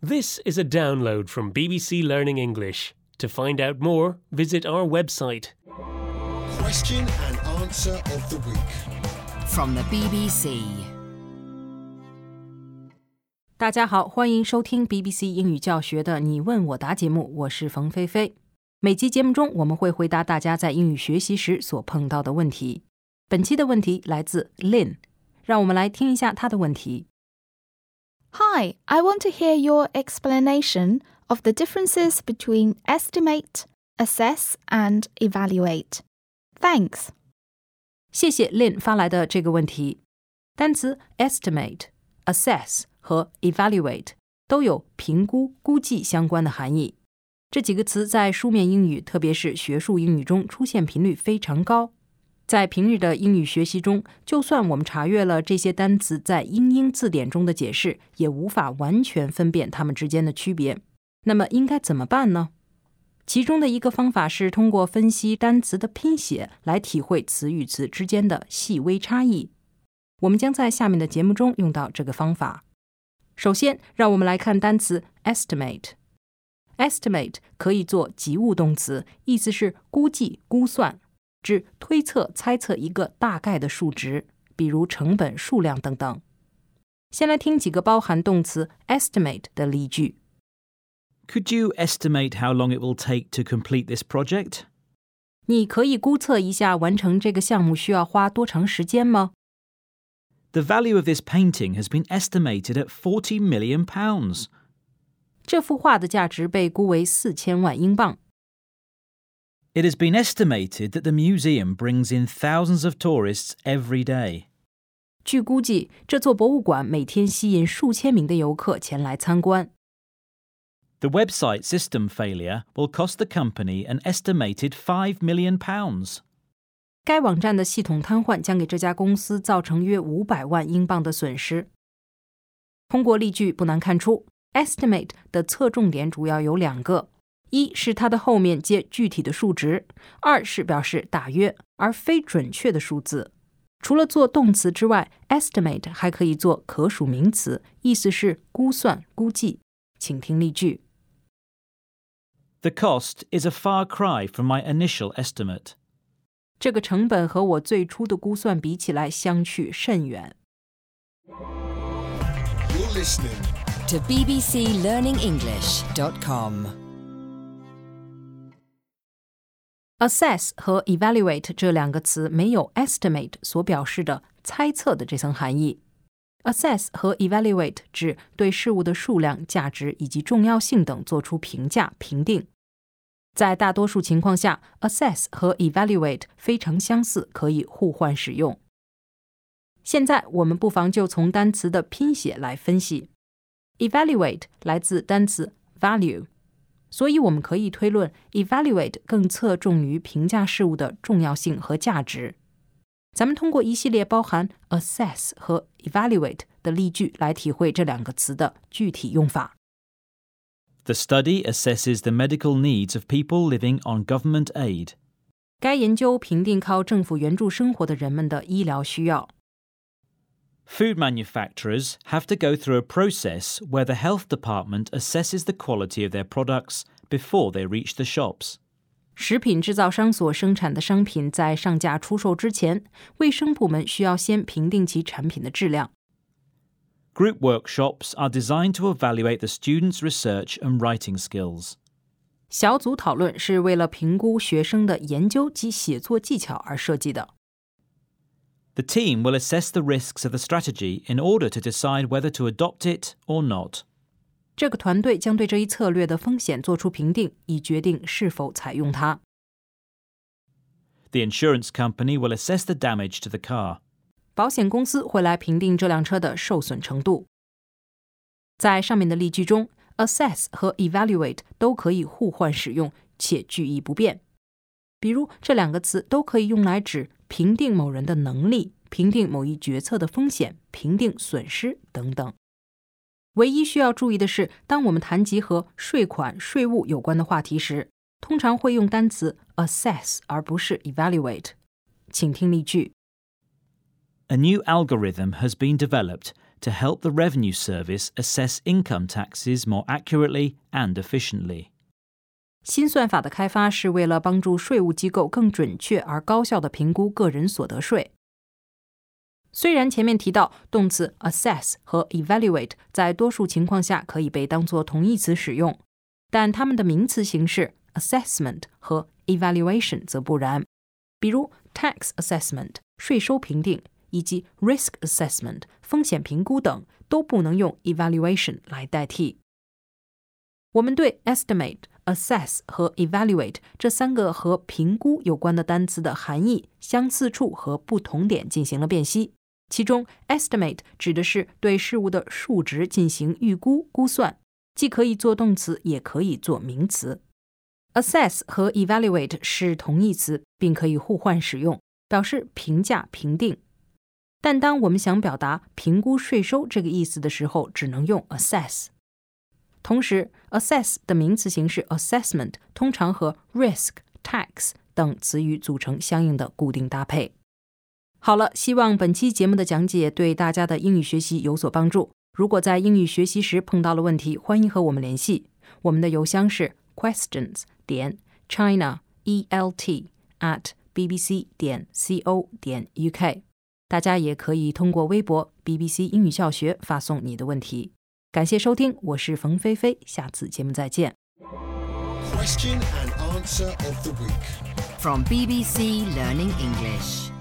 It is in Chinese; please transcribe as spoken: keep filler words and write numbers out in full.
This is a download from B B C Learning English. To find out more, visit our website. Question and answer of the week. From the B B C. 大家好，欢迎收听 B B C 英语教学的你问我答节目，我是冯菲菲。每期节目中我们会回答大家在英语学习时所碰到的问题。本期的问题来自 Lynn， 让我们来听一下她的问题。 Hi, I want to hear your explanation of the differences between estimate, assess, and evaluate. Thanks. 谢谢 Lynn 发来的这个问题。单词 estimate、assess 和 evaluate 都有评估、估计相关的含义。这几个词在书面英语，特别是学术英语中出现频率非常高。在平日的英语学习中，就算我们查阅了这些单词在英英字典中的解释，也无法完全分辨它们之间的区别。那么应该怎么办呢？其中的一个方法是通过分析单词的拼写来体会词与词之间的细微差异。我们将在下面的节目中用到这个方法。首先，让我们来看单词 estimate。estimate 可以做及物动词，意思是估计、估算，指推测、猜测一个大概的数值，比如成本、数量等等。先来听几个包含动词 estimate 的例句。 Could you estimate how long it will take to complete this project? 你可以估测一下完成这个项目需要花多长时间吗？ The value of this painting has been estimated at forty million pounds. 这幅画的价值被估为四千万英镑。 It has been estimated that the museum brings in thousands of tourists every day. 据估计，这座博物馆每天吸引数千名的游客前来参观。 The website system failure will cost the company an estimated five million pounds. 该网站的系统瘫痪将给这家公司造成约五百万英镑的损失。通过例句不难看出 estimate 的侧重点主要有两个，一是它的后面接具体的数值，二是表示大约而非准确的数字。除了做动词之外， estimate 还可以做可数名词，意思是估算、估计。请听例句。 The cost is a far cry from my initial estimate. 这个成本和我最初的估算比起来相去甚远。 You're listening To B B C Learning English dot com. assess 和 evaluate 这两个词没有 estimate 所表示的猜测的这层含义。assess 和 evaluate 指对事物的数量、价值以及重要性等做出评价、评定。在大多数情况下 assess 和 evaluate 非常相似，可以互换使用。现在我们不妨就从单词的拼写来分析。evaluate 来自单词 value， 所以我们可以推论 evaluate 更侧重于评价事物的重要性和价值。咱们通过一系列包含 assess 和 evaluate 的例句来体会这两个词的具体用法。 The study assesses the medical needs of people living on government aid. 该研究评定靠政府援助生活的人们的医疗需要。 Food manufacturers have to go through a process where the health department assesses the quality of their products before they reach the shops. 食品制造商所生产的商品在上架出售之前，卫生部门需要先评定其产品的质量。 Group workshops are designed to evaluate the students' research and writing skills. 小组讨论是为了评估学生的研究及写作技巧而设计的。 The team will assess the risks of the strategy in order to decide whether to adopt it or not. 这个团队将对这一策略的风险做出评定，以决定是否采用它。 The insurance company will assess the damage to the car. 保险公司会来评定这辆车的受损程度。在上面的例句中 assess 和 evaluate 都可以互换使用，且句意不变。比如这两个词都可以用来指评定某人的能力，评定某一决策的风险，评定损失等等。唯一需要注意的是，当我们谈及和税款、税务有关的话题时，通常会用单词 assess 而不是 evaluate。请听例句。 A new algorithm has been developed to help the Revenue Service assess income taxes more accurately and efficiently. 新算法的开发是为了帮助税务机构更准确而高效地评估个人所得税。虽然前面提到动词 assess 和 evaluate 在多数情况下可以被当作同义词使用，但它们的名词形式 assessment 和 evaluation 则不然。比如 tax assessment 税收评定以及 risk assessment 风险评估等都不能用 evaluation 来代替。我们对 estimate、assess 和 evaluate 这三个和评估有关的单词的含义、相似处和不同点进行了辨析。其中 estimate 指的是对事物的数值进行预估、估算，既可以做动词，也可以做名词。assess 和 evaluate 是同义词，并可以互换使用，表示评价、评定。但当我们想表达评估税收这个意思的时候，只能用 assess。同时 assess 的名词形式 assessment 通常和 risk、tax 等词语组成相应的固定搭配。好了，希望本期节目的讲解对大家的英语学习有所帮助。如果在英语学习时碰到了问题，欢迎和我们联系。我们的邮箱是 questions 点 china e l t at b b c 点 c o 点 u k。大家也可以通过微博 B B C 英语教学发送你的问题。感谢收听，我是冯菲菲，下次节目再见。 Question and answer of the week. From B B C Learning English.